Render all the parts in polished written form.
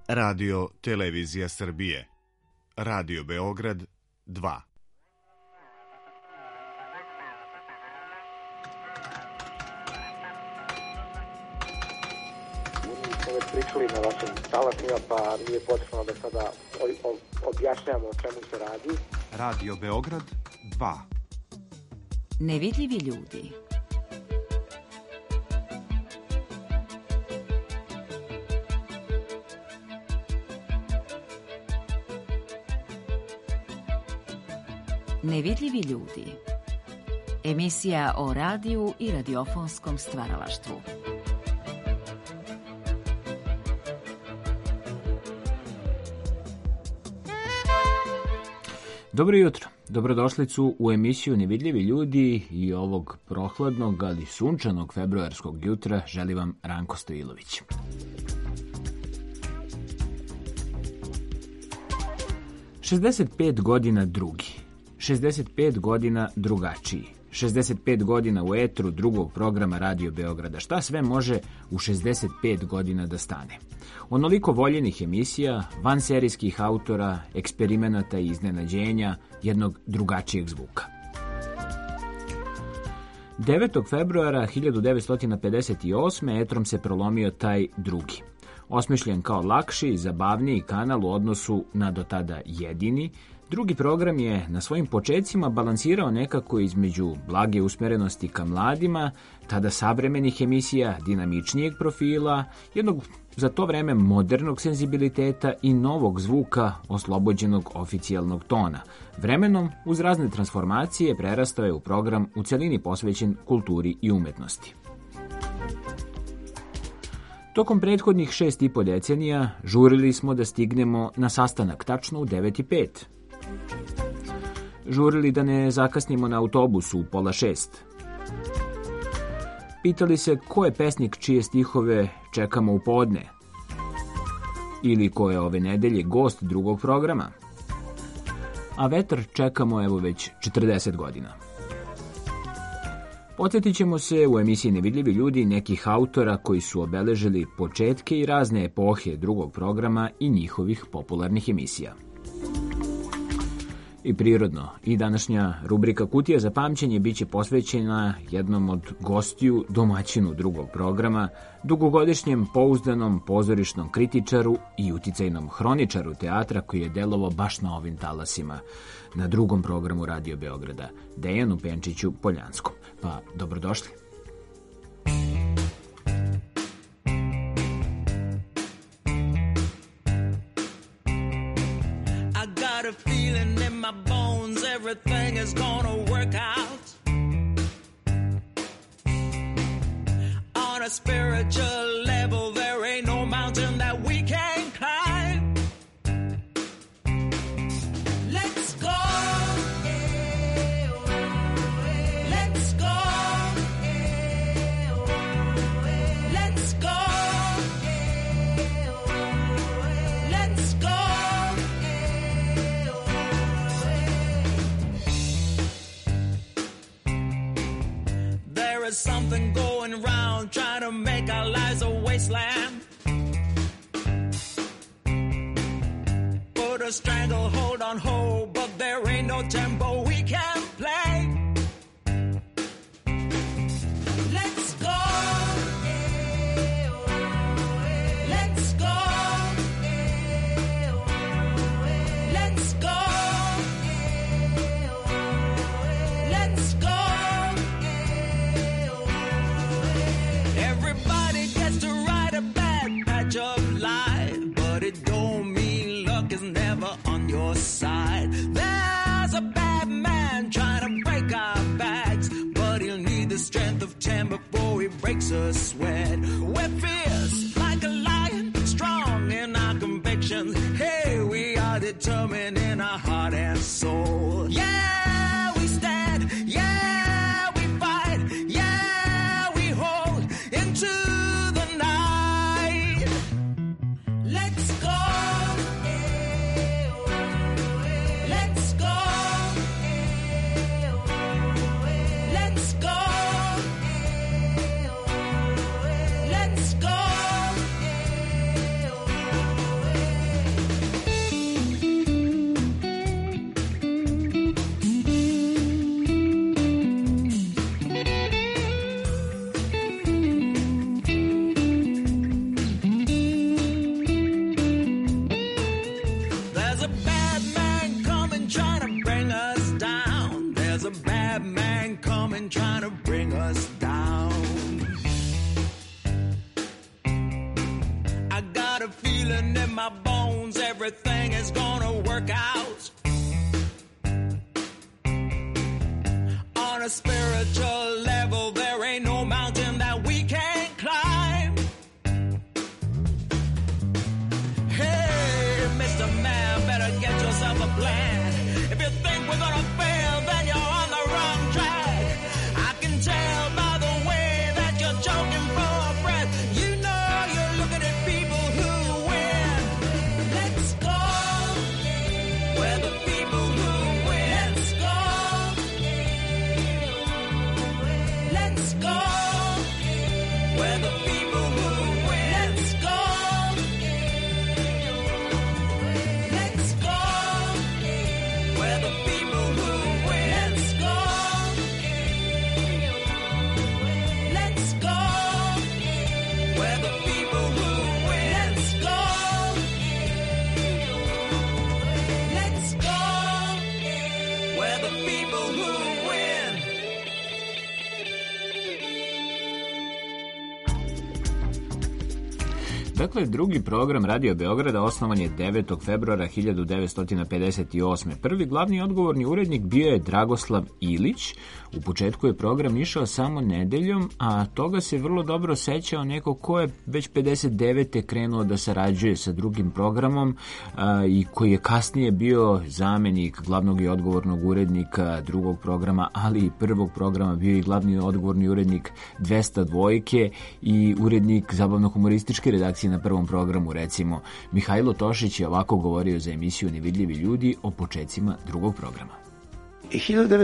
Radio Televizija Srbije. Radio Beograd 2. Već pričali na vašim talasima, pa nije potrebno da sada objašnjamo o čemu se radi. Radio Beograd 2. Nevidljivi ljudi. Nevidljivi ljudi. Emisija o radiju i radiofonskom stvaralaštvu. Dobro jutro, dobrodošlicu u emisiju Nevidljivi ljudi i ovog prohladnog, ali sunčanog februarskog jutra želi vam Ranko Stojilović. "65 godina drugi, 65 godina drugačiji, 65 godina u etru drugog programa Radio Beograda. Šta sve može u 65 godina da stane? Onoliko voljenih emisija, vanserijskih autora, eksperimenata i iznenađenja, jednog drugačijeg zvuka." 9. februara 1958. etrom se prolomio taj drugi. Osmišljen kao lakši i zabavniji kanal u odnosu na do tada jedini, drugi program je na svojim počecima balansirao nekako između blage usmerenosti ka mladima, tada savremenih emisija, dinamičnijeg profila, jednog za to vreme modernog senzibiliteta i novog zvuka oslobođenog oficijalnog tona. Vremenom, uz razne transformacije, prerastao je u program u celini posvećen kulturi i umetnosti. Tokom prethodnih 6,5 decenija žurili smo da stignemo na sastanak tačno u 9:05. Žurili da ne zakasnimo na autobusu u 5:30. Pitali se ko je pesnik čije stihove čekamo u podne. Ili ko je ove nedelje gost drugog programa. A vetar čekamo evo već 40 godina. Podsjetit ćemo se u emisiji Nevidljivi ljudi nekih autora koji su obeležili početke i razne epohe drugog programa i njihovih popularnih emisija. I prirodno, i današnja rubrika Kutija za pamćenje biće posvećena jednom od gostiju, domaćinu drugog programa, dugogodišnjem pouzdanom pozorišnom kritičaru i uticajnom hroničaru teatra koji je delovao baš na ovim talasima, na drugom programu Radio Beograda, Dejanu Penčiću Poljanskom. Pa, dobrodošli. Everything is gonna work out on a spiritual level. There ain't no mountain that we can't climb. Let's go, let's go, let's go, let's go. There's something going around trying to make our lives a wasteland. Put a stranglehold on hold, but there ain't no tempo we can play. Let's go, let's go, let's go, let's go. Everybody gets to ride a bad patch of life, but it don't mean luck is never on your side. There's a bad man trying to break our backs, but he'll need the strength of 10 before he breaks a sweat. We're fierce like a lion, strong in our convictions. Hey, we are determined in our heart and soul. Yeah, we stand, yeah, we fight, yeah, we hold into the night. Let's go, let's go, let's go, let's go. a feeling in my bones, everything is gonna work out. On a spiritual level, there ain't no mountain that we can't climb. Hey, Mr. Man, better get yourself a plan. If you think we're gonna fail, then you're on the wrong track. I can tell by the way that you're choking for breath. You know you're looking at people who win. Let's go where the people who win. Let's go. Let's go where the people who win. Let's go. Let's go where the people who win. Let's go. Let's go where the people who win. Let's go. Let's go where the people who win. Dakle, drugi program Radio Beograda osnovan je 9. februara 1958. Prvi glavni odgovorni urednik bio je Dragoslav Ilić. U početku je program išao samo nedeljom, a toga se vrlo dobro sećao neko ko je već 59. krenuo da sarađuje sa drugim programom i koji je kasnije bio zamenik glavnog i odgovornog urednika drugog programa, ali i prvog programa, bio i glavni odgovorni urednik 202 i urednik zabavno-humorističke redakcije na prvom programu, recimo. Mihajlo Tošić je ovako govorio za emisiju Nevidljivi ljudi o počecima drugog programa. I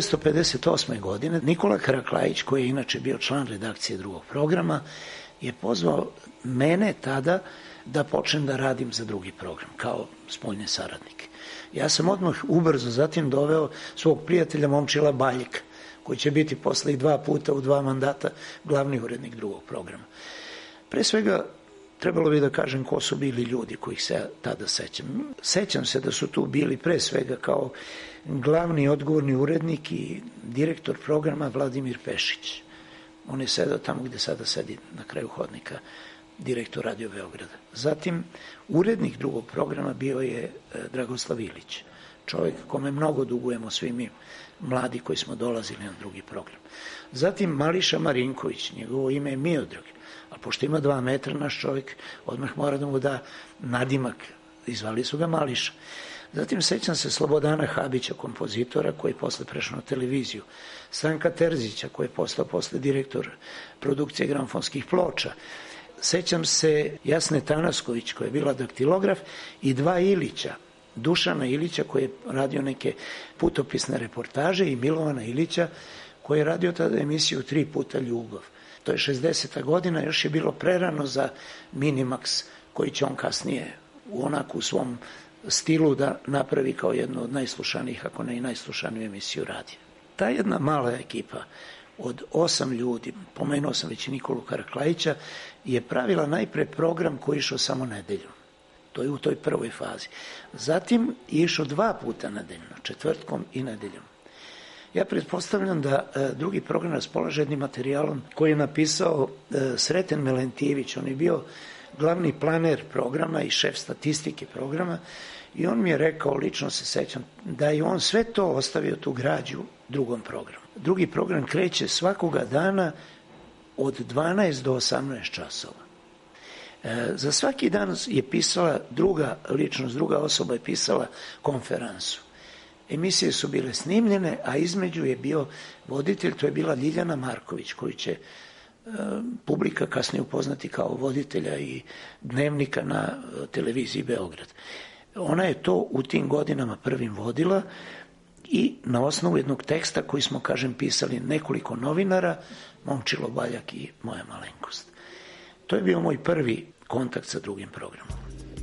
1958. godine Nikola Karaklajić, koji je inače bio član redakcije drugog programa, je pozvao mene tada da počnem da radim za drugi program, kao spoljni saradnik. Ja sam odmah ubrzo zatim doveo svog prijatelja Momčila Baljika, koji će biti posle i 2 puta u 2 mandata glavni urednik drugog programa. Pre svega, trebalo bi da kažem ko su bili ljudi kojih se ja tada sećam. Sećam se da su tu bili pre svega kao glavni odgovorni urednik i direktor programa Vladimir Pešić. On je sedao tamo gde sada sedi na kraju hodnika, direktor Radio Beograda. Zatim, urednik drugog programa bio je Dragoslav Ilić, čovjek kome mnogo dugujemo svi mi mladi koji smo dolazili na drugi program. Zatim Mališa Marinković, njegovo ime je Miodrag, a pošto ima 2 metra naš čovjek, odmah mora da mu da nadimak, izvali su ga Mališa. Zatim sećam se Slobodana Habića, kompozitora, koji je posle prešao na televiziju, Stanka Terzića, koji je postao posle direktor produkcije gramofonskih ploča. Sećam se Jasne Tanasković, koja je bila daktilograf, i 2 Ilića, Dušana Ilića, koji je radio neke putopisne reportaže, i Milovana Ilića, koji je radio tada emisiju 3 puta ljubav. To je 60. godina, još je bilo prerano za Minimax, koji će on kasnije u svom stilu da napravi kao jednu od najslušanijih, ako ne i najslušaniju emisiju radija. Ta jedna mala ekipa od 8 ljudi, pomenuo sam već i Nikolu Karaklajića, je pravila najpre program koji je išao samo nedeljom. To je u toj prvoj fazi. Zatim je išao 2 puta nedeljno, četvrtkom i nedeljom. Ja pretpostavljam da drugi program raspolaže jednim materijalom koji je napisao Sreten Melentijević. On je bio glavni planer programa i šef statistike programa i on mi je rekao, lično se sećam, da je on sve to ostavio, tu građu, drugom programu. Drugi program kreće svakoga dana od 12 do 18 časova. Za svaki dan je pisala druga ličnost, druga osoba je pisala konferansu. Emisije su bile snimljene, a između je bio voditelj, to je bila Ljiljana Marković, koju će publika kasnije upoznati kao voditelja i dnevnika na televiziji Beograd. Ona je to u tim godinama prvim vodila i na osnovu jednog teksta koji smo, kažem, pisali nekoliko novinara, Momčilo Baljak i moja malenkost. To je bio moj prvi kontakt sa drugim programom.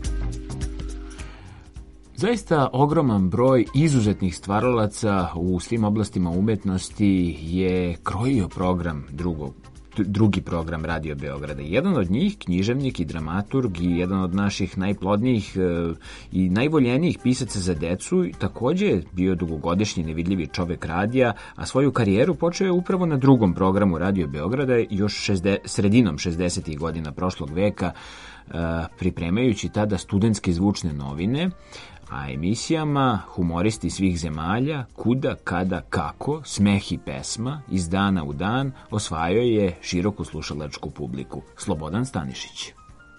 Zaista ogroman broj izuzetnih stvaralaca u svim oblastima umetnosti je krojio program drugog drugi program Radio Beograda. Jedan od njih, književnik i dramaturg i jedan od naših najplodnijih i najvoljenijih pisaca za decu, takođe je bio dugogodišnji nevidljivi čovek radija, a svoju karijeru počeo je upravo na drugom programu Radio Beograda još sredinom 60. godina prošlog veka, pripremajući tada studentske zvučne novine, a emisijama Humoristi svih zemalja, Kuda, kada, kako, Smeh i pesma, iz dana u dan osvajao je široku slušalačku publiku. Slobodan Stanišić.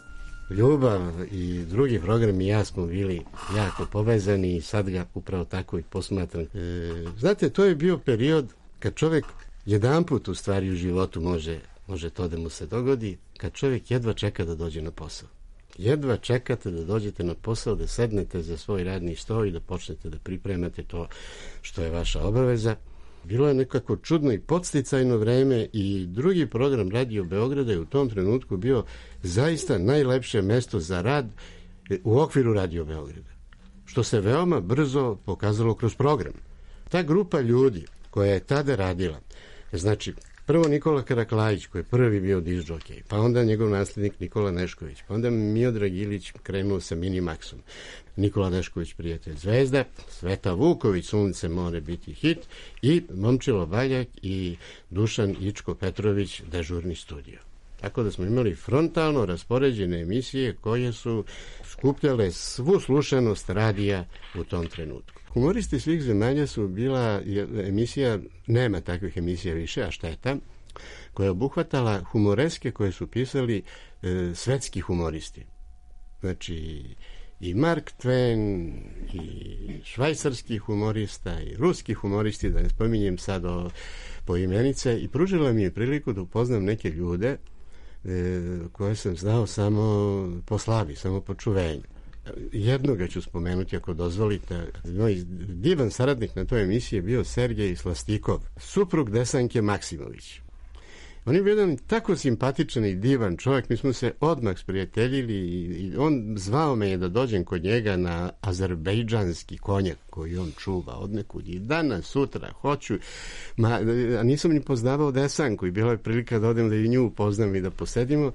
Ljubav i drugi program i ja smo bili jako povezani i sad ga upravo tako i posmatram. Znate, to je bio period kad čovjek jedanput u stvari u životu može to da mu se dogodi, kad čovjek jedva čeka da dođe na posao. Jedva čekate da dođete na posao, da sednete za svoj radni sto i da počnete da pripremate to što je vaša obaveza. Bilo je nekako čudno i podsticajno vreme i drugi program Radio Beograda je u tom trenutku bio zaista najlepše mesto za rad u okviru Radio Beograda, što se veoma brzo pokazalo kroz program. Ta grupa ljudi koja je tada radila, znači prvo Nikola Karaklajić koji je prvi bio diskdžokej, pa onda njegov naslednik Nikola Nešković, pa onda Miodrag Ilić krenuo sa Minimaxom, Nikola Nešković Prijatelj zvezda, Sveta Vuković Sunce more biti hit i Momčilo Valjak i Dušan Ičko Petrović Dežurni studio. Tako da smo imali frontalno raspoređene emisije koje su skupljale svu slušanost radija u tom trenutku. Humoristi svih zemalja su bila emisija, nema takvih emisija više, a šteta, koja je obuhvatala humoreske koje su pisali svetski humoristi. Znači i Mark Twain, i švajcarski humorista, i ruski humoristi, da ne spominjem sad po imenice, i pružila mi je priliku da upoznam neke ljude koje sam znao samo po slavi, samo po čuvenju. Jednoga ću spomenuti ako dozvolite. Moj divan saradnik na toj emisiji je bio Sergej Slastikov, suprug Desanke Maksimović. On je bio jedan tako simpatičan i divan čovjek, mi smo se odmah sprijateljili i on zvao me da dođem kod njega na azerbejdžanski konjak koji on čuva odnekud i danas, sutra, hoću. A nisam ni poznavao Desanku i bila je prilika da odem da i nju upoznam i da posedimo.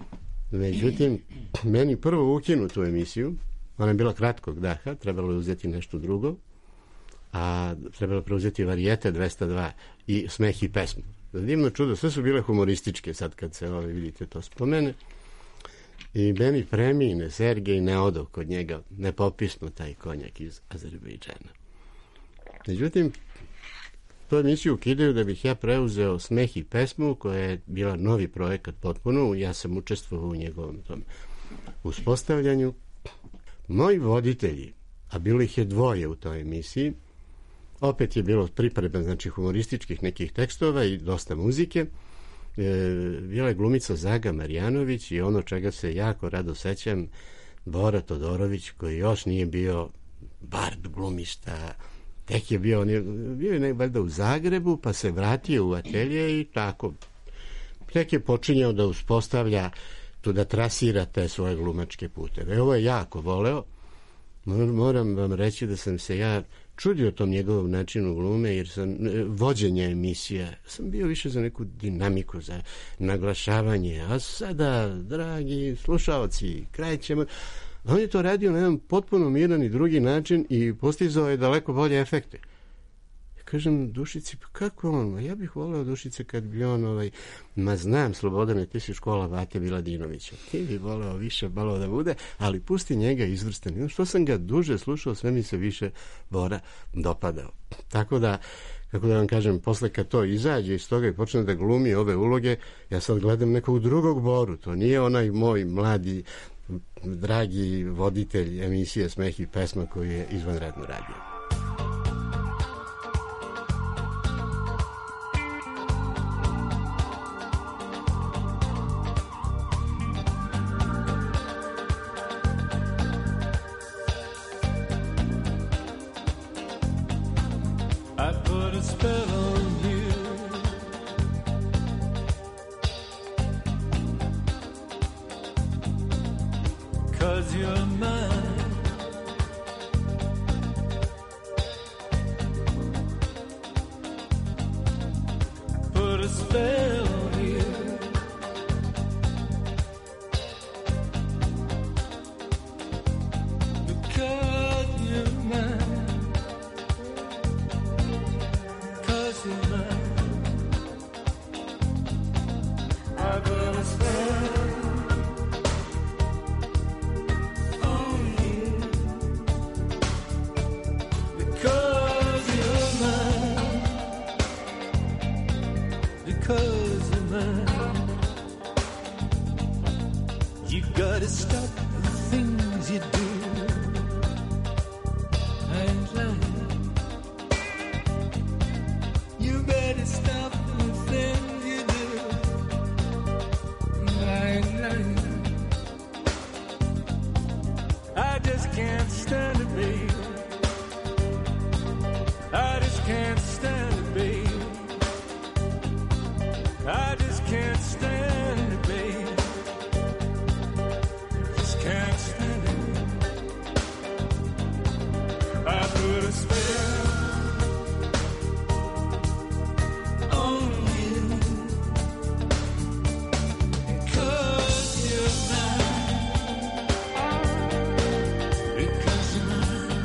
Međutim, meni prvo ukinu tu emisiju, ona je bila kratkog daha, trebalo je uzeti nešto drugo, a trebalo preuzeti Varijete 202 i Smeh i pesmu. Divno čudo, sve su bile humorističke sad kad se vidite to spomene. I meni premine Sergej ne odo kod njega, ne popismo taj konjak iz Azerbejdžana. Međutim, tu emisiju ukidaju da bih ja preuzeo Smeh i pesmu, koja je bila novi projekat potpuno, ja sam učestvovao u njegovom tom uspostavljanju. Moji voditelji, a bilo ih je dvoje u toj emisiji, opet je bilo priprema, znači humorističkih nekih tekstova i dosta muzike. Bila je glumica Zaga Marjanović i ono čega se jako rado sećam, Bora Todorović, koji još nije bio bard glumista, tek je bio, on je bio valjda u Zagrebu, pa se vratio u atelje i tako. Tek je počinjao da uspostavlja, tu da trasira te svoje glumačke puteve. Ovo je jako voleo. Moram vam reći da sam se ja čudio tom njegovom načinu glume, jer sam vođenja emisija, sam bio više za neku dinamiku, za naglašavanje, a sada, dragi slušaoci, kraj ćemo. On je to radio na jedan potpuno miran i drugi način i postizao je daleko bolje efekte. Ja kažem Dušici, pa kako on? Ja bih voleo Dušice kad bi on, ma znam Slobodane, ti si škola Vate Viladinovića, ti bi voleo više malo da bude, ali pusti njega izvrstan. I što sam ga duže slušao, sve mi se više Bora dopadao. Tako da, kako da vam kažem, posle kad to izađe iz toga i počne da glumi ove uloge, ja sad gledam nekog drugog Boru, to nije onaj moj mladi dragi voditelj emisije Smeh i pesma koji je izvanredno radio. I put a spell on you. Cause you're mine. Put a spell on you. can't stand it, babe. I just can't stand it, babe. I just can't stand it, babe. Just can't stand it. I put a spell on you, 'cause you're mine. Because you're mine.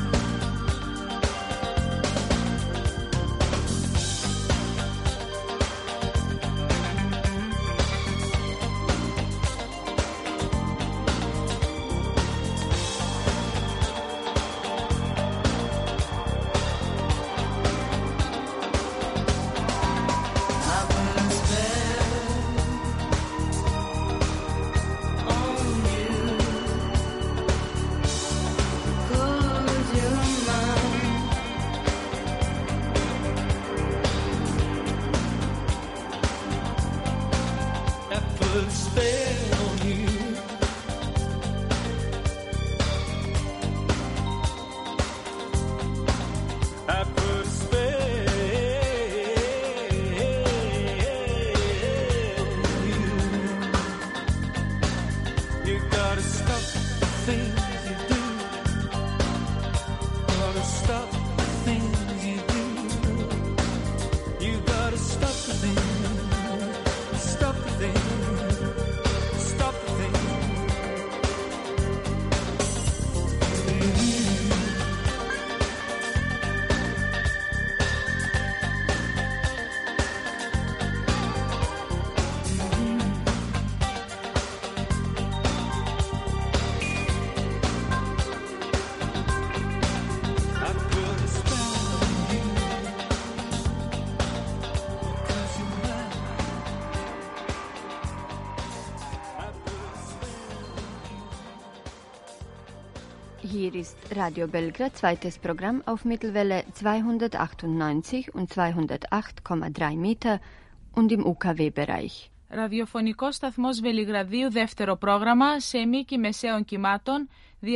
Hier ist Radio Belgrad, zweites Programm auf Mittelwelle 298 und 208,3 Meter und im UKW-Bereich. Ραδιοφωνικός σταθμός Βελιγραδίου, δεύτερο πρόγραμμα σε μήκη μεσαίων κυμάτων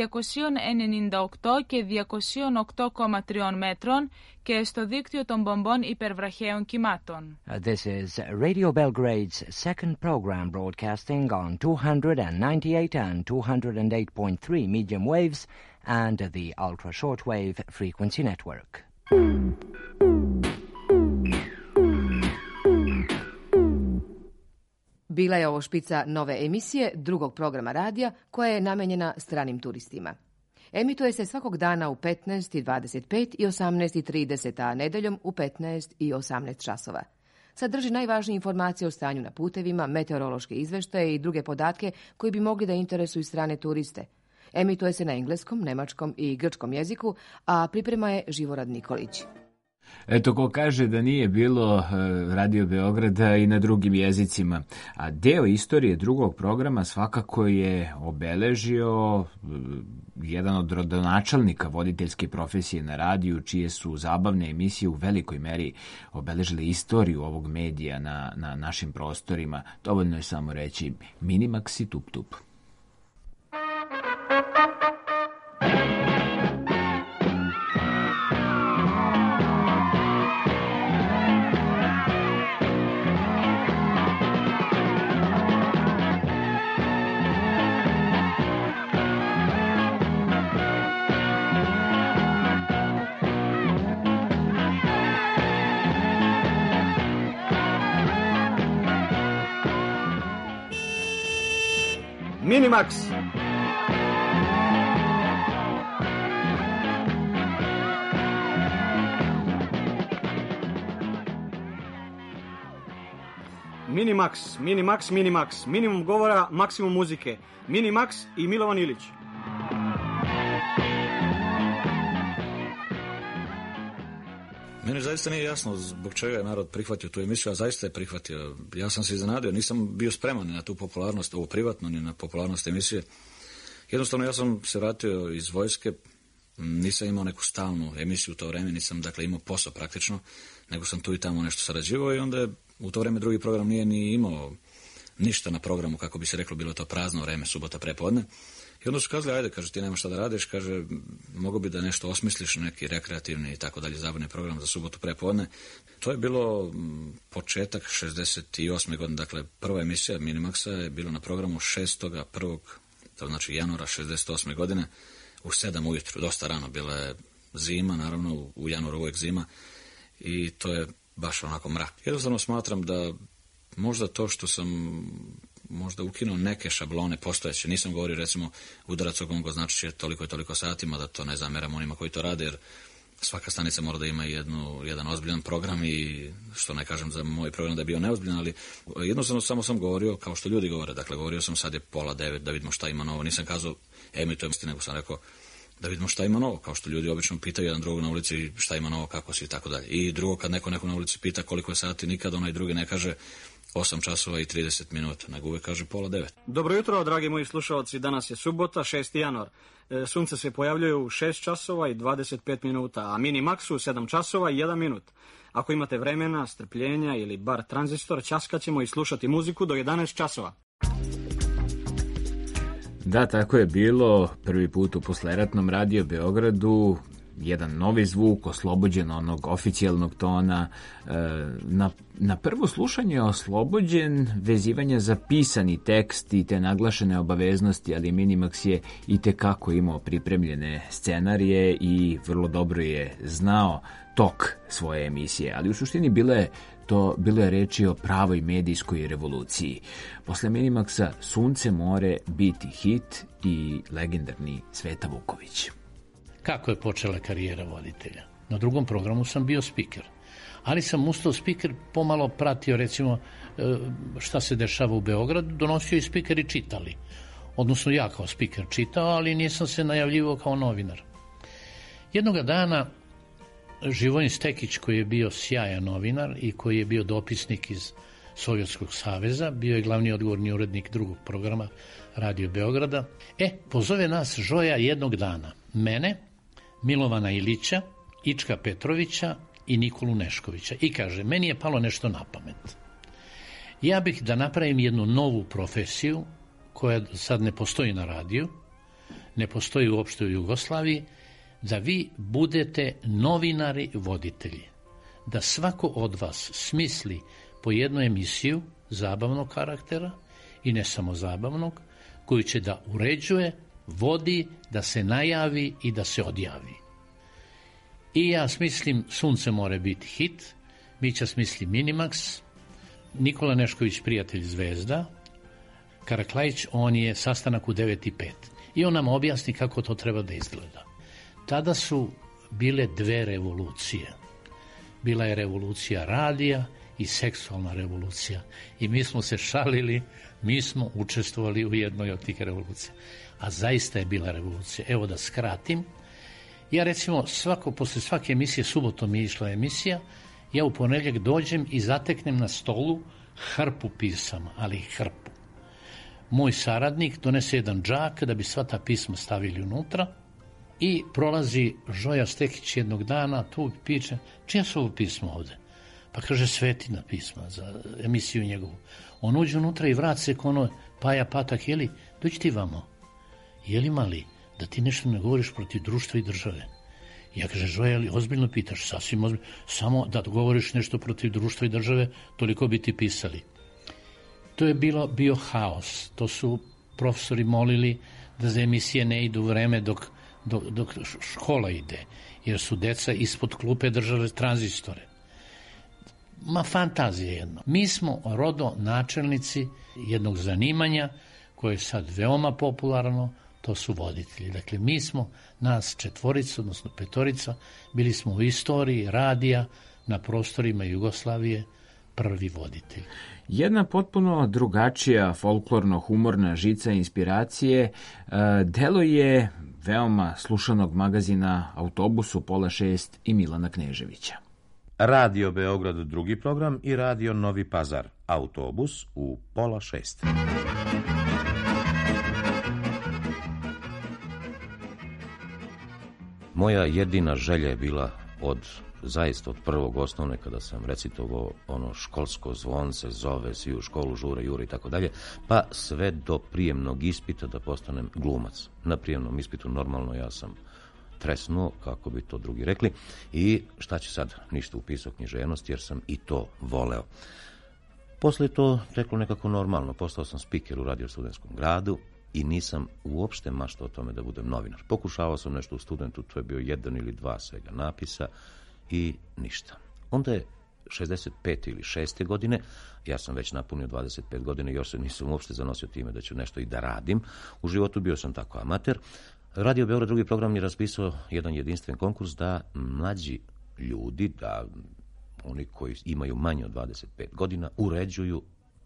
298 και 208,3 μέτρων και στο δίκτυο των μπομπών υπερβραχαίων κυμάτων. This is Radio Belgrade's second program broadcasting on 298 and 208.3 medium waves and the ultra-shortwave frequency network. Bila je ovo špica nove emisije drugog programa radija koja je namenjena stranim turistima. Emituje se svakog dana u 15:25 i 18:30, a nedeljom u 15 i 18 časova. Sadrži najvažnije informacije o stanju na putevima, meteorološke izveštaje i druge podatke koji bi mogli da interesuju strane turiste. Emituje se na engleskom, nemačkom i grčkom jeziku, a priprema je Živorad Nikolić. Eto, ko kaže da nije bilo Radio Beograda i na drugim jezicima. A deo istorije drugog programa svakako je obeležio jedan od rodonačelnika voditeljske profesije na radiju, čije su zabavne emisije u velikoj meri obeležile istoriju ovog medija na našim prostorima. Dovoljno je samo reći Minimax i Tup Tup. Minimax. Minimax, Minimax, Minimax. Minimum govora, maksimum muzike. Minimax i Milovan Ilić. Meni zaista nije jasno zbog čega je narod prihvatio tu emisiju, a zaista je prihvatio. Ja sam se iznenadio, nisam bio spreman ni na tu popularnost, ovo privatno, ni na popularnost emisije. Jednostavno, ja sam se vratio iz vojske, nisam imao neku stalnu emisiju u to vreme, nisam dakle imao posao praktično, nego sam tu i tamo nešto sarađivao i onda je u to vreme drugi program nije ni imao ništa na programu, kako bi se reklo, bilo to prazno vreme, subota prepodne. I onda su kazali, ajde, kaže, ti nema šta da radiš, kaže, mogu bi da nešto osmisliš, neki rekreativni i tako dalje zabavni program za subotu prepodne. To je bilo početak 68. godine, dakle, prva emisija Minimaxa je bila na programu 6.1., to znači januara 68. godine, u 7 ujutru, dosta rano, bila je zima, naravno, u januaru uvijek zima, i to je baš onako mrak. Jednostavno smatram da možda to što sam možda ukinuo neke šablone postojeće, nisam govorio recimo udarac o gongo znači će toliko i toliko satima, da to ne zameram onima koji to rade, jer svaka stanica mora da ima jedan ozbiljan program, i što ne kažem za moj program da je bio neozbiljan, ali jednostavno samo sam govorio kao što ljudi govore, dakle govorio sam sad je 8:30 da vidimo šta ima novo, nisam kazao emitujem, nego sam rekao da vidimo šta ima novo, kao što ljudi obično pitaju jedan drugog na ulici šta ima novo, kako si i tako dalje. I drugo, kad neko na ulici pita koliko je sati, nikad onaj drugi ne kaže 8 časova i 30 minuta, nego uvek kaže 8:30. Dobro jutro, dragi moji slušalci, danas je subota, 6. januar. Sunce se pojavljuje u 6 časova i 25 minuta, a Minimax u 7 časova i 1 minut. Ako imate vremena, strpljenja ili bar tranzistor, ćaskaćemo i slušati muziku do 11 časova. Da, tako je bilo prvi put u posleratnom Radio Beogradu, jedan novi zvuk, oslobođen onog oficijalnog tona. Na prvo slušanje je oslobođen vezivanja za pisani tekst i te naglašene obaveznosti, ali Minimax je i tekako imao pripremljene scenarije i vrlo dobro je znao tok svoje emisije, ali u suštini bilo je reči o pravoj medijskoj revoluciji. Posle Minimaxa Sunce more biti hit i legendarni Sveta Vuković. Kako je počela karijera voditelja? Na drugom programu sam bio spiker, ali sam ustao spiker, pomalo pratio recimo šta se dešava u Beogradu, donosio i spikeri čitali. Odnosno ja kao spiker čitao, ali nisam se najavljivao kao novinar. Jednoga dana Živojin Stekić, koji je bio sjajan novinar i koji je bio dopisnik iz Sovjetskog saveza, bio je glavni odgovorni urednik drugog programa Radio Beograda. Pozove nas Žoja jednog dana, mene, Milovana Ilića, Ička Petrovića i Nikolu Neškovića, i kaže, meni je palo nešto na pamet. Ja bih da napravim jednu novu profesiju koja sad ne postoji na radiju, ne postoji uopšte u Jugoslaviji, da vi budete novinari voditelji, da svako od vas smisli po jednu emisiju zabavnog karaktera i ne samo zabavnog, koju će da uređuje, vodi, da se najavi i da se odjavi. I ja smislim Sunce more biti hit, Mića smisli Minimax, Nikola Nešković prijatelj Zvezda, Karaklajić, on je sastanak u 9:05. I on nam objasni kako to treba da izgleda. Tada su bile dve revolucije. Bila je revolucija radija i seksualna revolucija. I mi smo se šalili, mi smo učestvovali u jednoj od tih revolucija. A zaista je bila revolucija. Evo da skratim. Ja recimo, posle svake emisije, subotom je išla emisija, ja u ponedjeljak dođem i zateknem na stolu hrpu pisama, ali hrpu. Moj saradnik donese jedan džak da bi sva ta pisma stavili unutra i prolazi Žoja Stekić jednog dana, tu piče, čija su ovo pisma ovde? Pa kaže, Svetina pisma za emisiju njegovu. On uđe unutra i vrat se ono, Paja Patak, jeli, dođi ti vamo. Jeli mali, da ti nešto ne govoriš protiv društva i države? Ja kaže, Žoja, ali ozbiljno pitaš, sasvim ozbiljno, samo da govoriš nešto protiv društva i države, toliko bi ti pisali. To je bio haos, to su profesori molili da za emisije ne idu vreme dok škola ide, jer su deca ispod klupe držale tranzistore. Fantazija jedna. Mi smo rodonačelnici jednog zanimanja koje je sad veoma popularno, to su voditelji. Dakle, mi smo, nas četvorica, odnosno petorica, bili smo u istoriji radija na prostorima Jugoslavije prvi voditelj. Jedna potpuno drugačija folklorno-humorna žica inspiracije delo je veoma slušanog magazina Autobus u 5:30 i Milana Kneževića. Radio Beograd drugi program i Radio Novi Pazar. Autobus u 5:30. Moja jedina želja je bila od zaista od prvog osnovne, kada sam recitovao ono školsko zvonce, zove, svi u školu, žure, jure i tako dalje, pa sve do prijemnog ispita da postanem glumac. Na prijemnom ispitu normalno ja sam tresnuo, kako bi to drugi rekli, i šta će sad, ništa, upisao književnost jer sam i to voleo. Posle je to teklo nekako normalno, postao sam spiker u Radio Studentskom gradu i nisam uopšte maštao o tome da budem novinar. Pokušavao sam nešto u Studentu, to je bio 1 ili 2 svega napisa i ništa. Onda je 65. ili 6. godine, ja sam već napunio 25 godina i još se nisam uopšte zanosio time da ću nešto i da radim. U životu bio sam tako amater. Radio Beograd drugi program je raspisao jedan jedinstven konkurs da mlađi ljudi, da oni koji imaju manje od 25 godina, uređuju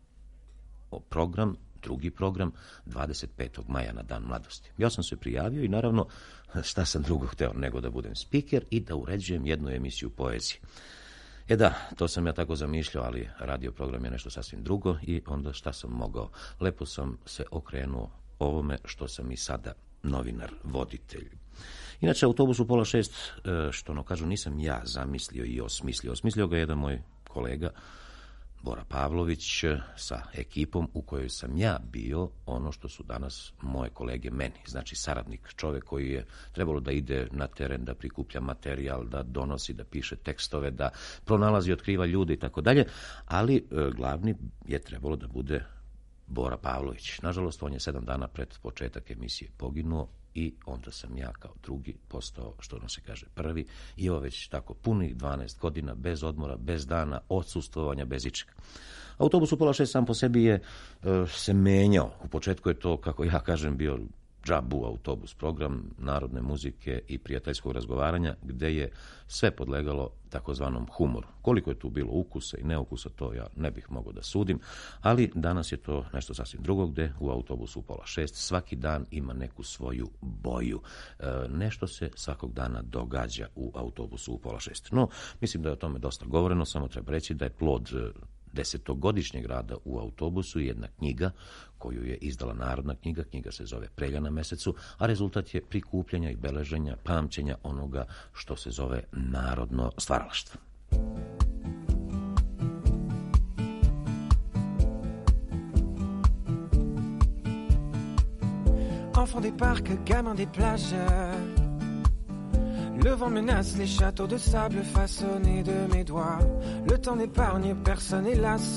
program, drugi program, 25. maja na Dan mladosti. Ja sam se prijavio i naravno šta sam drugo hteo nego da budem spiker i da uređujem jednu emisiju poezije. Da, to sam ja tako zamišljao, ali radio program je nešto sasvim drugo i onda šta sam mogao? Lepo sam se okrenuo ovome što sam i sada novinar, voditelj. Inače, autobus u 5:30, što ono kažu, nisam ja zamislio i osmislio. Osmislio ga jedan moj kolega, Bora Pavlović, sa ekipom u kojoj sam ja bio ono što su danas moje kolege meni. Znači, saradnik, čovjek koji je trebalo da ide na teren, da prikuplja materijal, da donosi, da piše tekstove, da pronalazi, otkriva ljude i tako dalje, ali glavni je trebalo da bude Bora Pavlović. Nažalost, on je 7 dana pred početak emisije poginuo i onda sam ja kao drugi postao, što ono se kaže, prvi, i ovo već tako punih 12 godina, bez odmora, bez dana, odsustvovanja, bez ičega. Autobus u 5:30 sam po sebi je se menjao. U početku je to, kako ja kažem, bio džabu autobus program narodne muzike i prijateljskog razgovaranja, gde je sve podlegalo takozvanom humoru. Koliko je tu bilo ukusa i neukusa, to ja ne bih mogao da sudim, ali danas je to nešto sasvim drugo, gde u autobusu u 5:30 svaki dan ima neku svoju boju. Nešto se svakog dana događa u autobusu u 5:30. No, mislim da je o tome dosta govoreno, samo treba reći da je plod 10-godišnjeg rada u autobusu jedna knjiga koju je izdala Narodna knjiga. Knjiga se zove Prelja na mesecu, a rezultat je prikupljanja i beleženja, pamćenja onoga što se zove narodno stvaralaštvo. Enfants des parcs, gamins des plages, le vent menace les châteaux de sable façonnés de mes doigts. Le temps n'épargne personne, hélas.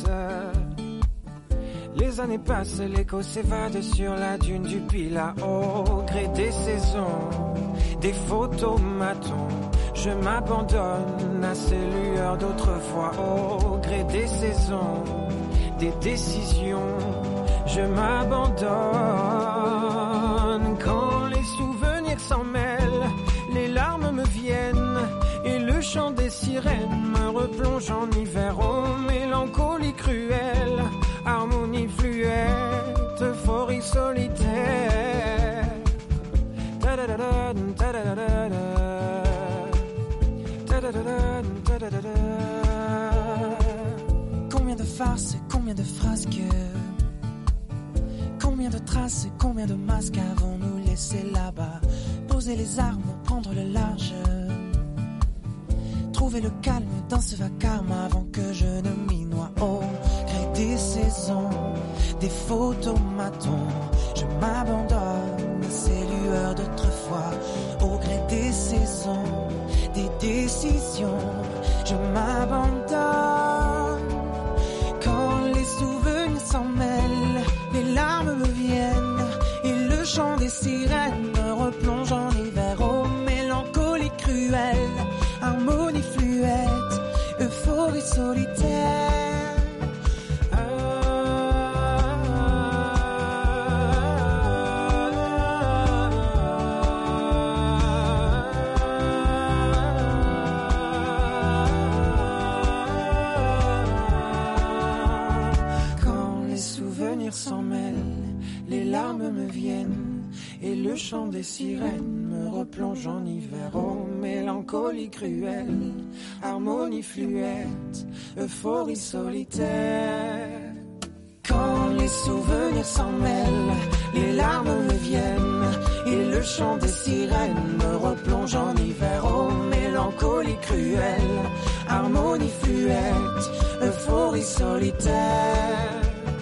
Les années passent, l'écho s'évade sur la dune du Pilat. Au gré des saisons, des photomatons, je m'abandonne à ces lueurs d'autrefois. Au gré des saisons, des décisions, je m'abandonne. Quand les souvenirs s'en mêlent, les larmes me viennent et le chant des sirènes me replonge en hiver. Oh, mélancolie cruelle, harmonie fluette, euphorie solitaire. Combien de farces et combien de frasques, combien de traces et combien de masques avons-nous laissé là-bas? Poser les armes, prendre le large, trouver le calme dans ce vacarme avant que je ne m'y noie. Au gré des saisons, des photomatons, je m'abandonne à ces lueurs d'autrefois. Au gré des saisons, des décisions, je m'abandonne. Quand les souvenirs s'en mêlent, les larmes me viennent et le chant des sirènes me replonge en hiver. Oh, mélancolie cruelle, harmonie fluette, euphorie solitaire. Quand les souvenirs s'en mêlent, les larmes me viennent et le chant des sirènes me replonge en hiver. Oh, mélancolie cruelle, harmonie fluette, euphorie solitaire. Quand les souvenirs s'en mêlent, les larmes me viennent et le chant des sirènes me replonge en hiver. Oh, mélancolie cruelle, solitaire.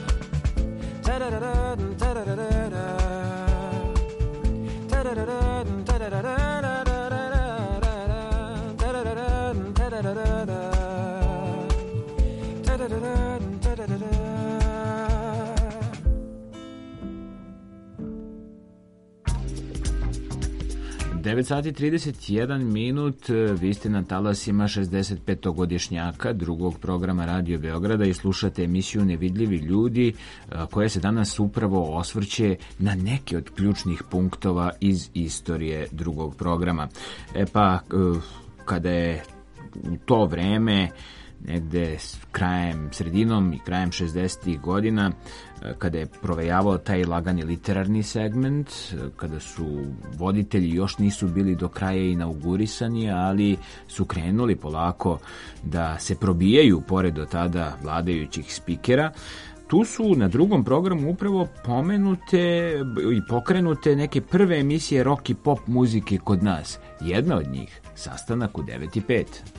Devet sati 31 minut, vi ste na talasima 65-godišnjaka drugog programa Radio Beograda i slušate emisiju Nevidljivi ljudi, koja se danas upravo osvrće na neke od ključnih punktova iz istorije drugog programa. Kada je u to vreme, negde sredinom i krajem 60. godina, kada je provejavao taj lagani literarni segment, kada su voditelji još nisu bili do kraja inaugurisani, ali su krenuli polako da se probijaju pored do tada vladajućih spikera, tu su na drugom programu upravo pomenute i pokrenute neke prve emisije rock i pop muzike kod nas. Jedna od njih, Sastanak u 9:05.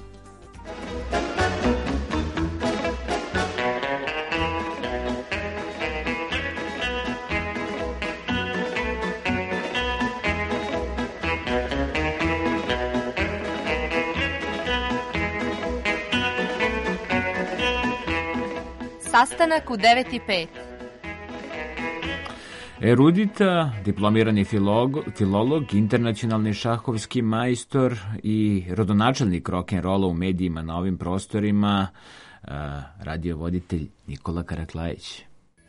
Sastanak u 9:05. Erudita, diplomirani filolog, internacionalni šahovski majstor i rodonačelnik rock'n'rolla u medijima na ovim prostorima, radiovoditelj Nikola Karaklajić.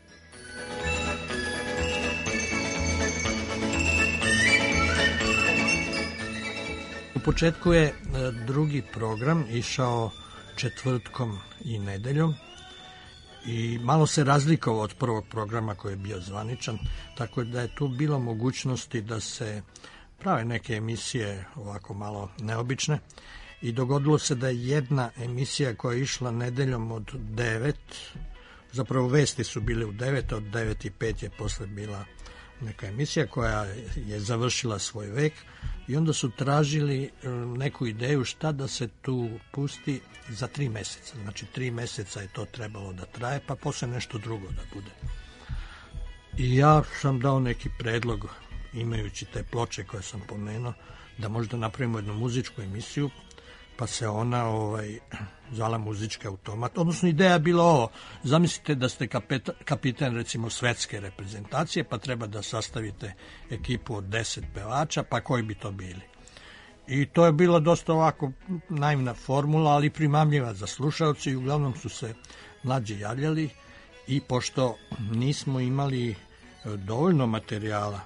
U početku je drugi program išao četvrtkom i nedeljom i malo se razlikovao od prvog programa koji je bio zvaničan, tako da je tu bilo mogućnosti da se prave neke emisije ovako malo neobične i dogodilo se da je jedna emisija koja je išla nedeljom od 9, zapravo vesti su bile u 9, od 9:05 je posle bila neka emisija koja je završila svoj vek i onda su tražili neku ideju šta da se tu pusti za 3 meseca. Znači 3 meseca je to trebalo da traje, pa posle nešto drugo da bude. I ja sam dao neki predlog, imajući te ploče koje sam pomenuo, da možda napravimo jednu muzičku emisiju, pa se ona zvala Muzički automat. Odnosno, ideja je bila ovo. Zamislite da ste kapitan, recimo, svetske reprezentacije, pa treba da sastavite ekipu od 10 pevača, pa koji bi to bili? I to je bila dosta ovako naivna formula, ali primamljiva za slušaoci i uglavnom su se mlađi javljali i pošto nismo imali dovoljno materijala,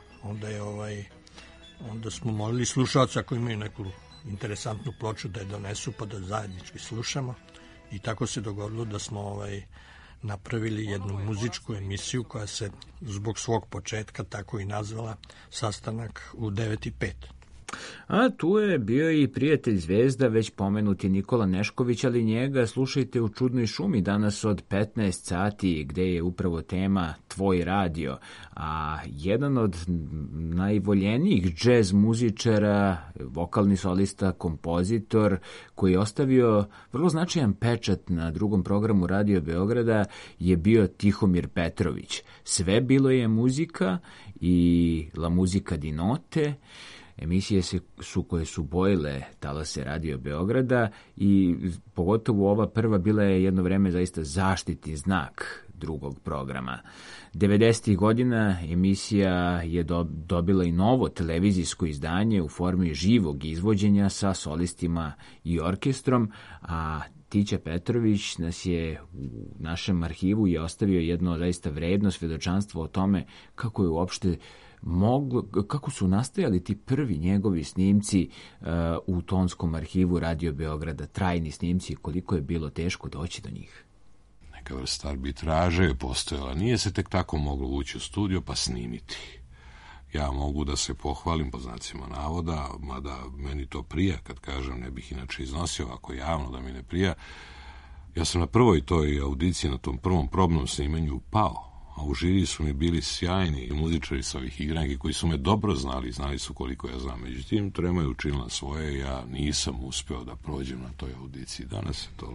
onda smo molili slušaoca ako imaju neku interesantnu ploču da je donesu pa da zajednički slušamo i tako se dogodilo da smo napravili jednu muzičku emisiju koja se zbog svog početka tako i nazvala Sastanak u 9:05. A tu je bio i prijatelj zvezda, već pomenuti Nikola Nešković, ali njega slušajte u Čudnoj šumi danas od 15 sati, gde je upravo tema Tvoj radio. A jedan od najvoljenijih džez muzičara, vokalni solista, kompozitor, koji je ostavio vrlo značajan pečat na drugom programu Radio Beograda, je bio Tihomir Petrović. Sve bilo je muzika i La Muzika di Note. Emisije su koje su bojile talase Radio Beograda i pogotovo ova prva bila je jedno vreme zaista zaštitni znak drugog programa. 90. godina emisija je dobila i novo televizijsko izdanje u formi živog izvođenja sa solistima i orkestrom, a Tića Petrović nas je u našem arhivu je ostavio jedno zaista vredno svedočanstvo o tome kako je uopšte kako su nastajali ti prvi njegovi snimci u tonskom arhivu Radio Beograda, trajni snimci, koliko je bilo teško doći do njih. Neka vrsta arbitraže je postojala. Nije se tek tako moglo ući u studio pa snimiti. Ja mogu da se pohvalim po znacima navoda, mada meni to prija, kad kažem, ne bih inače iznosio ovako javno da mi ne prija. Ja sam na prvoj toj audiciji, na tom prvom probnom snimanju pao. A u žiri su mi bili sjajni muzičari sa ovih igranki koji su me dobro znali su koliko ja znam. Međutim, trema je učinila svoje, ja nisam uspeo da prođem na toj audiciji. Danas je to lako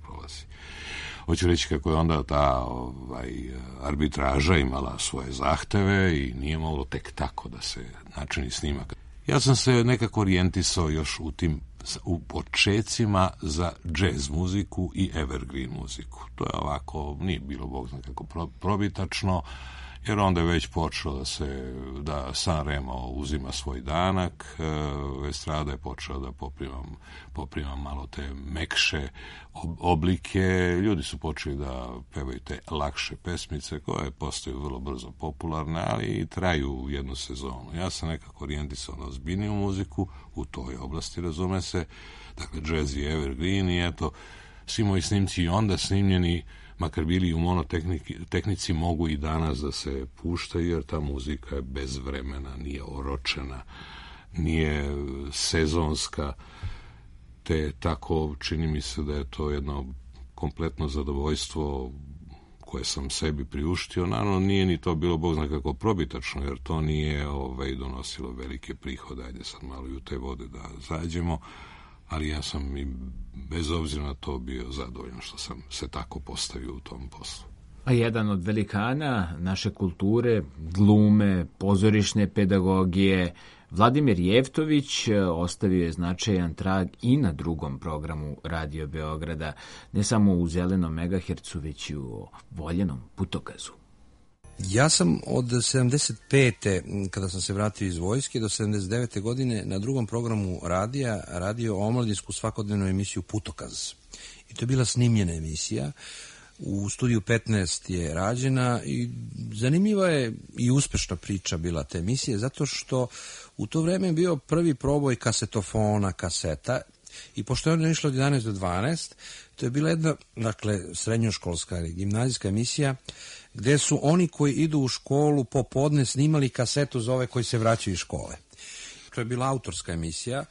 prolazi. Hoću reći kako je onda ta arbitraža imala svoje zahteve i nije moglo tek tako da se načini snimak. Ja sam se nekako orijentisao još u počecima za jazz muziku i evergreen muziku. To je ovako, nije bilo bog zna kako probitačno, jer onda je već počelo da San Remo uzima svoj danak, estrada je počela da poprima malo te mekše oblike, ljudi su počeli da pevaju te lakše pesmice koje postaju vrlo brzo popularne, ali i traju jednu sezonu. Ja sam nekako orijentisao na ozbiljniju muziku u toj oblasti, razume se, dakle jazz i evergreen, i eto, svi moji snimci i onda snimljeni, makar bili u monotehnici, mogu i danas da se puštaju, jer ta muzika je bez vremena, nije oročena, nije sezonska, te tako čini mi se da je to jedno kompletno zadovoljstvo koje sam sebi priuštio. Naravno, nije ni to bilo bog zna kako probitačno, jer to nije donosilo velike prihode, ajde sad malo i u te vode da zađemo, ali ja sam i bez obzira na to bio zadovoljan što sam se tako postavio u tom poslu. A jedan od velikana naše kulture, glume, pozorišne pedagogije, Vladimir Jevtović ostavio je značajan trag i na drugom programu Radio Beograda, ne samo u zelenom megahercu, već i u voljenom putokazu. Ja sam od 75. kada sam se vratio iz vojske do 79. godine na drugom programu radija radio omladinsku svakodnevnu emisiju Putokaz. I to je bila snimljena emisija. U studiju 15 je rađena i zanimljiva je i uspešna priča bila te emisije, zato što u to vreme je bio prvi proboj kasetofona, kaseta, i pošto je ona išla od 11 do 12, to je bila jedna, dakle, srednjoškolska ili gimnazijska emisija, gde su oni koji idu u školu popodne snimali kasetu za ove koji se vraćaju iz škole. To je bila autorska emisija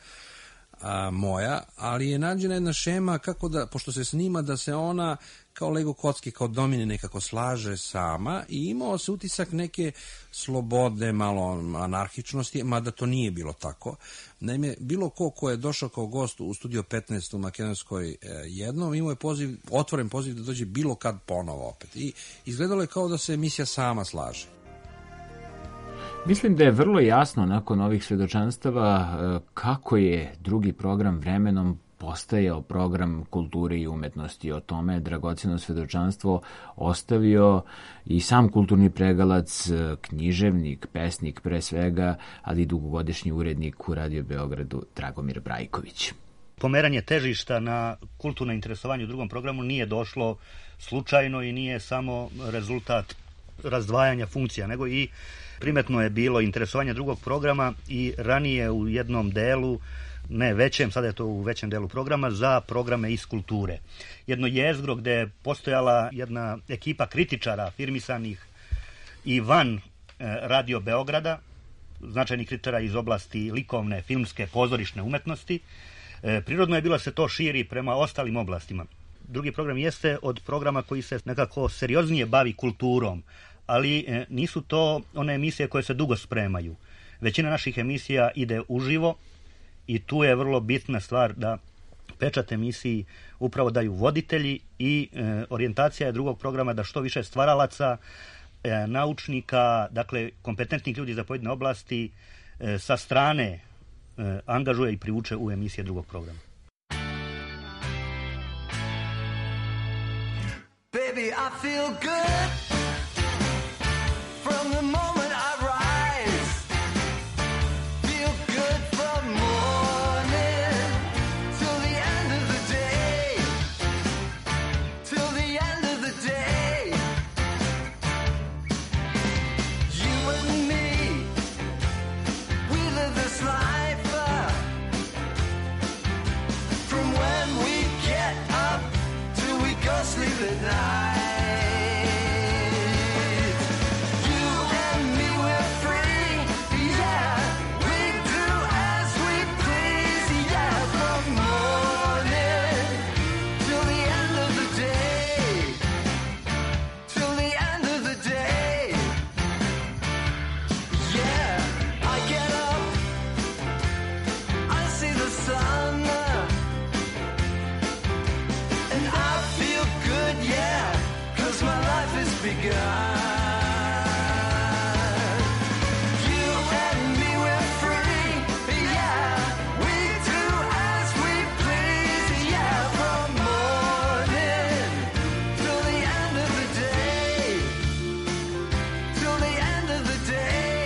moja, ali je nađena jedna šema kako da, pošto se snima, da se ona kao Lego kocki, kao domine nekako slaže sama, i imao se utisak neke slobode, malo anarhičnosti, mada to nije bilo tako. Naime, bilo ko je došao kao gost u studio 15 u Makedonskoj jednom, imao je otvoren poziv da dođe bilo kad ponovo opet. I izgledalo je kao da se emisija sama slaže. Mislim da je vrlo jasno nakon ovih svedočanstava kako je drugi program vremenom postajao program kulture i umetnosti. O tome je dragoceno svedočanstvo ostavio i sam kulturni pregalac, književnik, pesnik pre svega, ali i dugogodišnji urednik u Radio Beogradu Dragomir Brajković. Pomeranje težišta na kulturno interesovanje u drugom programu nije došlo slučajno i nije samo rezultat razdvajanja funkcija, nego i primetno je bilo interesovanje drugog programa i ranije u jednom delu, ne većem, sada je to u većem delu programa, za programe iz kulture. Jedno jezgro gde je postojala jedna ekipa kritičara afirmisanih i van Radio Beograda, značajnih kritičara iz oblasti likovne, filmske, pozorišne umetnosti. Prirodno je bilo da se to širi prema ostalim oblastima. Drugi program jeste od programa koji se nekako serioznije bavi kulturom, ali nisu to one emisije koje se dugo spremaju. Većina naših emisija ide uživo i tu je vrlo bitna stvar da pečat emisiji upravo daju voditelji i orijentacija je drugog programa da što više stvaralaca, naučnika, dakle kompetentnih ljudi za pojedine oblasti sa strane angažuje i privuče u emisije drugog programa. Baby, I feel good from the moment I rise. Feel good from morning till the end of the day. Till the end of the day. You and me, we live this life from when we get up till we go sleep at night. I begun. You and me, we're free, yeah. We do as we please, yeah. From morning till the end of the day, till the end of the day,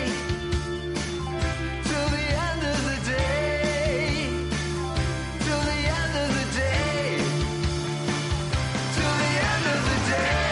till the end of the day, till the end of the day, till the end of the day.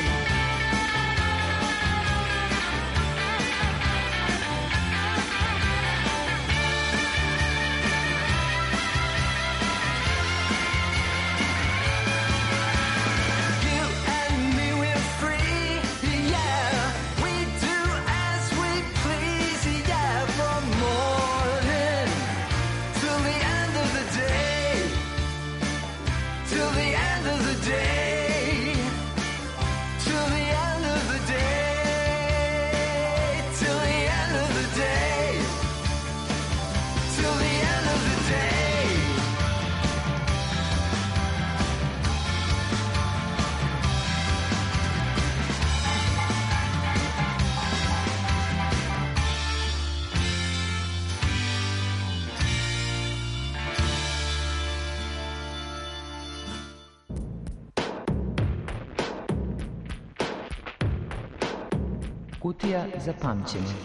You and me, we're free, yeah. We do as we please, yeah. From morning till the end of the day, till the end of the day, till the end of the day, till the end of the day, till the end of the day. Kutija za pamćenje.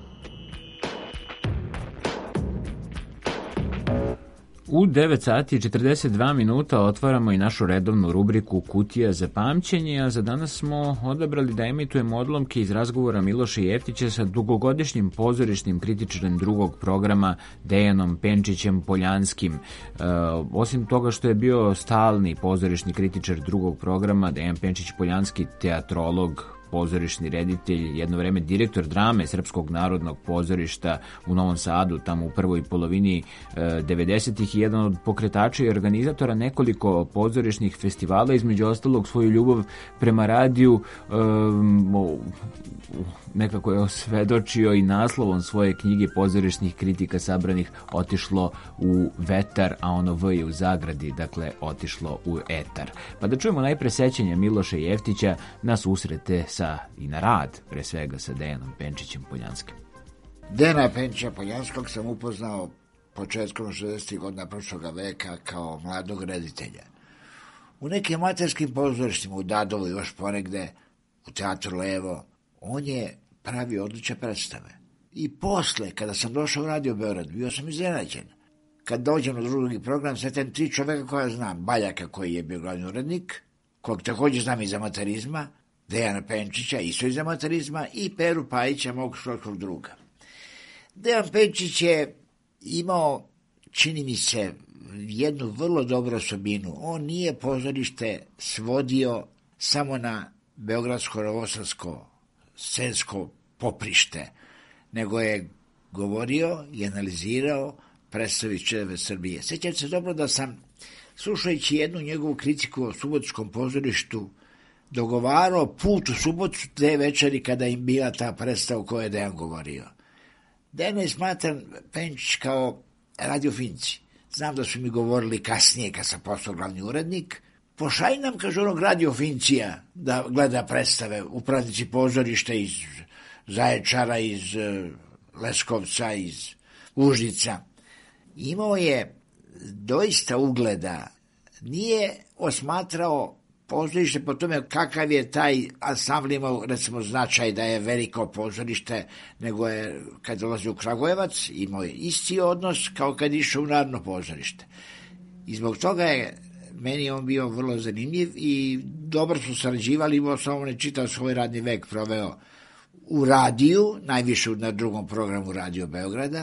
U 9 sati i 42 minuta otvaramo i našu redovnu rubriku Kutija za pamćenje, a za danas smo odabrali da emitujemo odlomke iz razgovora Miloša Jeftića sa dugogodišnjim pozorišnim kritičarem drugog programa Dejanom Penčićem Poljanskim. Osim toga što je bio stalni pozorišni kritičar drugog programa, Dejan Penčić Poljanski, teatrolog, pozorišni reditelj, jedno vreme direktor drame Srpskog narodnog pozorišta u Novom Sadu, tamo u prvoj polovini 90-ih, i jedan od pokretača i organizatora nekoliko pozorišnih festivala, između ostalog svoju ljubav prema radiju nekako je osvedočio i naslovom svoje knjige pozorišnih kritika sabranih Otišlo u vetar, a ono V je u zagradi, dakle otišlo u etar. Pa da čujemo najpre sećanja Miloša Jeftića na susrete i na rad, pre svega sa Dejanom Penčićem Poljanskim. Dejana Penčića Poljanskog sam upoznao početkom 60. godina prošloga veka kao mladog reditelja. U nekim amaterskim pozorištima u Dadovu i još ponegde, u Teatru Levo, on je pravio odlične predstave. I posle, kada sam došao u Radio Beograd, bio sam iznenađen. Kad dođem na drugi program, svetem 3 čoveka koja znam. Baljaka, koji je bio glavni urednik, kog također znam iz amaterizma, Dejana Penčića, isto iz amaterizma, i Peru Pajića, mog školskog druga. Dejan Penčić je imao, čini mi se, jednu vrlo dobru osobinu. On nije pozorište svodio samo na beogradsko-novosadsko scensko poprište, nego je govorio i analizirao predstave iz čitave Srbije. Sjećam se dobro da sam, slušajući jednu njegovu kritiku o subotičkom pozorištu, dogovarao put u subotu te večeri kada im bila ta predstava o kojoj je Dejan govorio. Dejan je smatran Penčić kao radiofinci. Znam da su mi govorili kasnije, kad sam postao glavni urednik, pošalj nam, kaže, onog radiofincija da gleda predstave, upravnici pozorišta iz Zaječara, iz Leskovca, iz Užica. Imao je doista ugleda, nije osmatrao pozorište po tome kakav je taj ansambl imao, recimo, značaj da je veliko pozorište, nego je, kad dolazi u Kragujevac, imao je isti odnos kao kad išao u Narodno pozorište. I zbog toga je meni on bio vrlo zanimljiv i dobro su sarađivali, imao sam on je čitav svoj radni vek proveo u radiju, najviše na drugom programu Radio Beograda,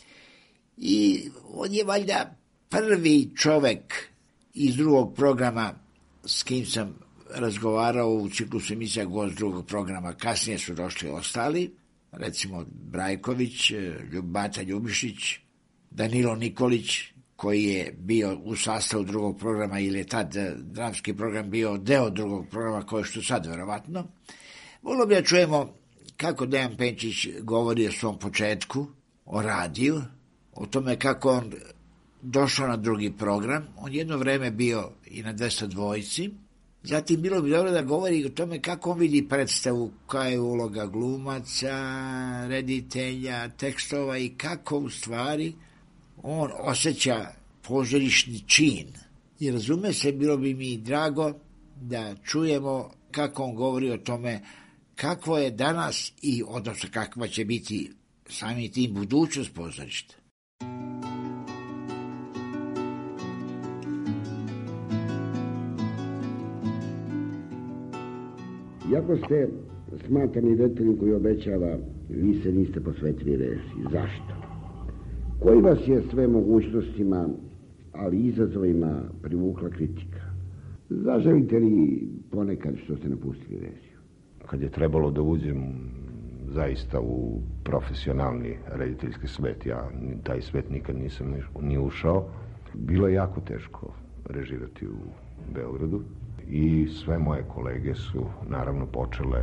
i on je valjda prvi čovek iz drugog programa s kim sam razgovarao u ciklusu emisija Gost drugog programa. Kasnije su došli ostali, recimo Brajković, Bata Ljubišić, Danilo Nikolić, koji je bio u sastavu drugog programa, ili je tad dramski program bio deo drugog programa, koji što sad verovatno. Volio bi da čujemo kako Dejan Penčić govori o svom početku, o radiju, o tome kako on došao na drugi program. On jedno vreme bio i na 202, Zatim bilo bi dobro da govori o tome kako on vidi predstavu, koja je uloga glumaca, reditelja, tekstova i kako u stvari on osjeća pozorišni čin. I razume se, bilo bi mi drago da čujemo kako on govori o tome kakvo je danas i odnosno kakva će biti sami tim budućnost pozorišta. Iako ste smatrani rediteljem koji obećava, vi se niste posvetili režiji. Zašto? Koji vas je sve mogućnostima, ali i izazovima privukla kritika? Zaželite li ponekad što ste napustili režiju? Kad je trebalo da uđem zaista u profesionalni rediteljski svet, ja taj svet nikad nisam ni ušao, bilo je jako teško režirati u Beogradu. I sve moje kolege su naravno počele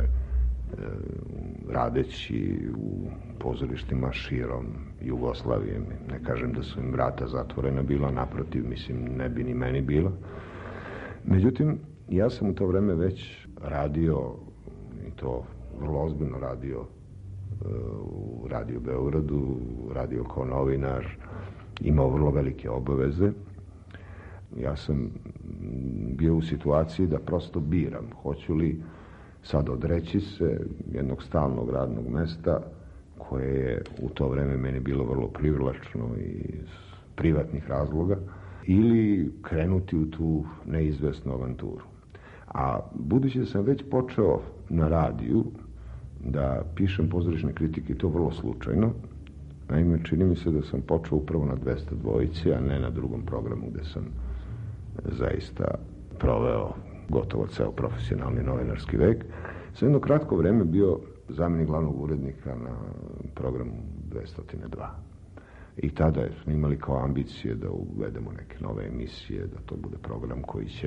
radeći u pozorištima širom Jugoslavije. Ne kažem da su im vrata zatvorena bila, naprotiv, mislim, ne bi ni meni bila. Međutim, ja sam u to vreme već radio, i to vrlo ozbiljno radio, u Radio Beogradu, radio kao novinar, imao vrlo velike obaveze. Ja sam bio u situaciji da prosto biram, hoću li sad odreći se jednog stalnog radnog mesta koje je u to vreme meni bilo vrlo privlačno iz privatnih razloga, ili krenuti u tu neizvesnu avanturu. A budući da sam već počeo na radiju da pišem pozorišne kritike, i to vrlo slučajno, naime, čini mi se da sam počeo upravo na 202, a ne na drugom programu gde sam zaista proveo gotovo ceo profesionalni novinarski vek. Sam jedno kratko vreme bio zamjenik glavnog urednika na programu 202. I tada smo imali kao ambicije da uvedemo neke nove emisije, da to bude program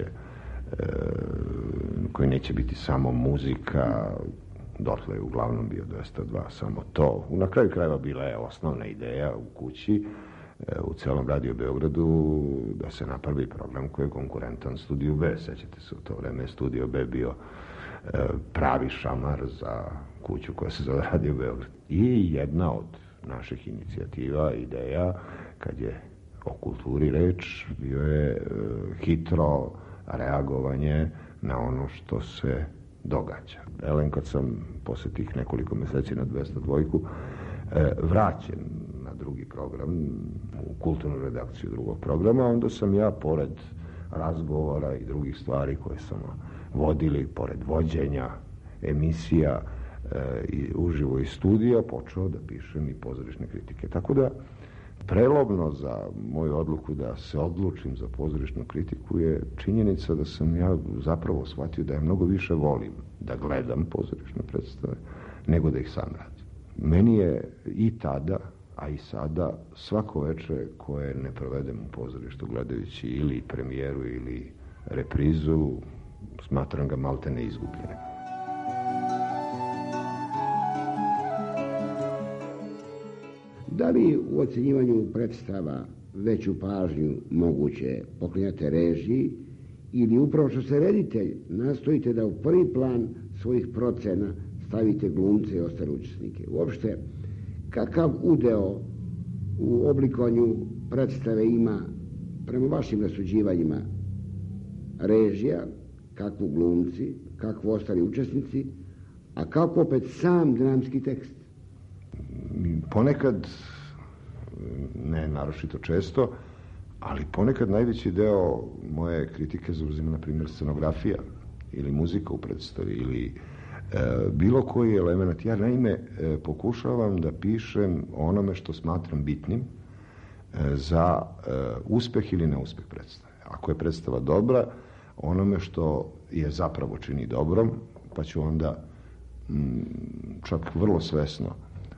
koji neće biti samo muzika. Dotle je uglavnom bio 202 samo to. Na kraju krajeva bila je osnovna ideja u kući, u celom Radio Beogradu, da se napravi program koji je konkurentan Studiju B. Sećate se, u to vreme Studio B bio pravi šamar za kuću koja se zove Radio Beograd. I jedna od naših inicijativa, ideja, kad je o kulturi reč, bio je hitro reagovanje na ono što se događa. Elem, kad sam posle tih nekoliko meseci na 202 vraćen na drugi program, u kulturnu redakciju drugog programa, onda sam ja, pored razgovora i drugih stvari koje sam vodili, pored vođenja emisija i uživo iz studija, počeo da pišem i pozorišne kritike. Tako da, prelomno za moju odluku da se odlučim za pozorišnu kritiku je činjenica da sam ja zapravo shvatio da ja mnogo više volim da gledam pozorišne predstave nego da ih sam radim. Meni je i tada, a i sada, svako veče koje ne provedem u pozorištu gledajući ili premijeru ili reprizu, smatram ga malte ne izgubljenim. Da li u ocenjivanju predstava veću pažnju moguće poklanjate režiji ili upravo što se reditelj nastojite da u prvi plan svojih procena stavite glumce i ostale učesnike? Uopšte, kakav udeo u oblikovanju predstave ima prema vašim rasuđivanjima režija, kakvu glumci, kakvu ostali učesnici, a kako opet sam dramski tekst? Ponekad, ne naročito često, ali ponekad najveći deo moje kritike zauzima, na primjer, scenografija ili muzika u predstavi ili bilo koji element. Ja naime pokušavam da pišem onome što smatram bitnim za uspeh ili neuspeh predstave. Ako je predstava dobra, onome što je zapravo čini dobrom, pa ću onda čak vrlo svesno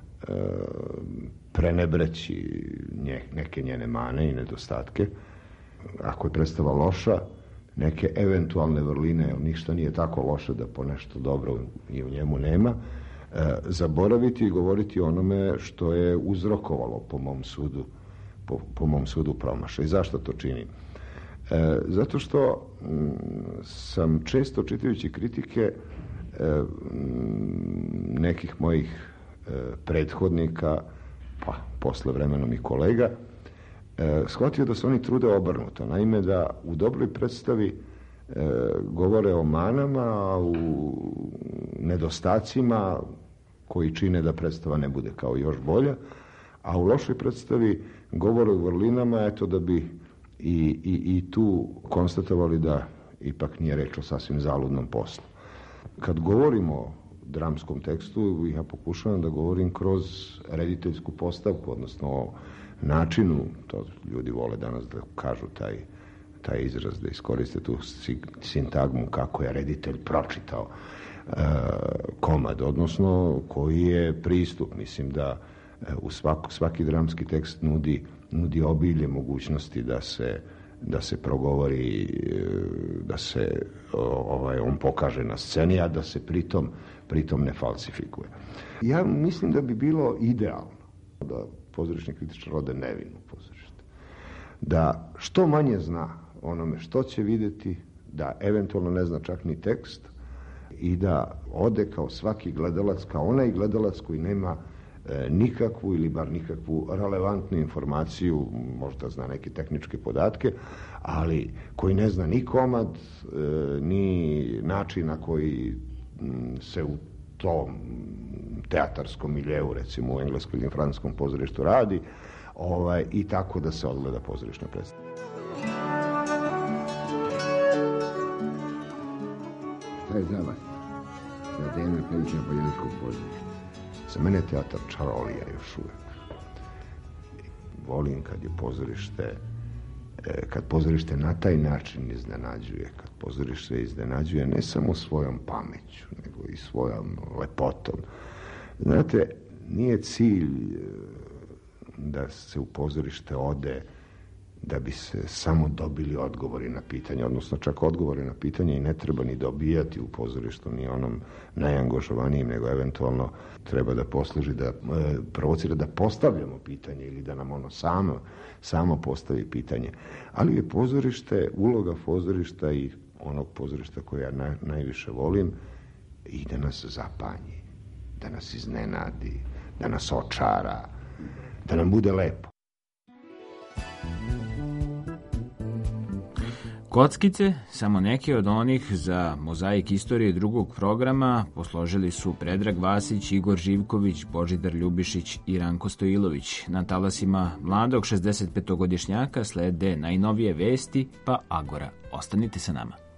prenebreći neke njene mane i nedostatke. Ako je predstava loša, neke eventualne vrline, jer ništa nije tako loše da po nešto dobro i u njemu nema, zaboraviti i govoriti onome što je uzrokovalo po mom sudu promašaj. Zašto to činim? Zato što sam često čitajući kritike nekih mojih prethodnika, pa posle vremenom i kolega, shvatio da se oni trude obrnuto. Naime, da u dobroj predstavi govore o manama, a u nedostacima koji čine da predstava ne bude kao još bolja, a u lošoj predstavi govore o vrlinama, eto da bi i tu konstatovali da ipak nije reč o sasvim zaludnom poslu. Kad govorimo o dramskom tekstu, ja pokušavam da govorim kroz rediteljsku postavku, odnosno o načinu, to ljudi vole danas da kažu taj izraz, da iskoriste tu sintagmu kako je reditelj pročitao komad, odnosno koji je pristup. Mislim da u svaki dramski tekst nudi obilje mogućnosti da se progovori, da se on pokaže na sceni, a da se pritom ne falsifikuje. Ja mislim da bi bilo idealno da pozorišni kritičar ode nevin u pozorište. Da što manje zna onome što će videti, da eventualno ne zna čak ni tekst i da ode kao svaki gledalac, kao onaj gledalac koji nema nikakvu ili bar nikakvu relevantnu informaciju, možda zna neke tehničke podatke, ali koji ne zna ni komad, ni način na koji se u tom teatarskom miljeu, recimo u engleskom ili francuskom pozorištu radi, i tako da se odgleda pozorišna predstava. Šta je za vas? Za Dejana Pevića Poljanskog pozorišta? Za mene je teatar čarolija još uvek. Volim kad pozorište na taj način iznenađuje, kad pozorište iznenađuje ne samo svojom pameću, nego i svojom lepotom. Znate, nije cilj da se u pozorište ode da bi se samo dobili odgovori na pitanje, odnosno čak odgovori na pitanje i ne treba ni dobijati u pozorištu, ni onom najangažovanijim, nego eventualno treba da posluži, da provocira da postavljamo pitanje ili da nam ono samo postavi pitanje. Ali je pozorište, uloga pozorišta i onog pozorišta koje ja najviše volim, i da nas zapanji, da nas iznenadi, da nas očara, da nam bude lepo. Kockice, samo neke od onih za mozaik istorije drugog programa, posložili su Predrag Vasić, Igor Živković, Božidar Ljubišić i Ranko Stojilović. Na talasima mladog 65-godišnjaka slede najnovije vesti, pa Agora. Ostanite sa nama.